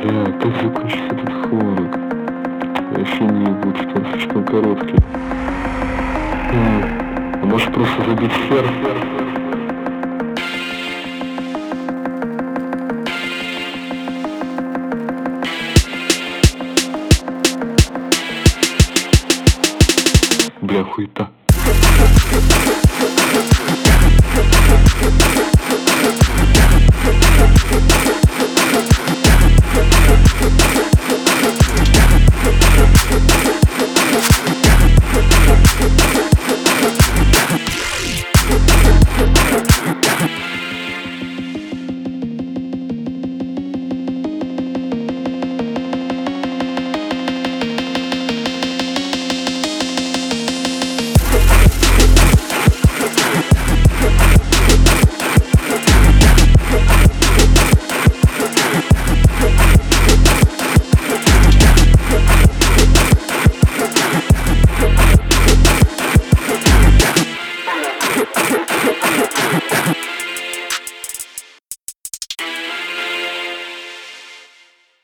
Бля, как закончить этот хоррор? Вообще не будет, что он слишком короткий. А может просто забить сфер? Бля, хуета.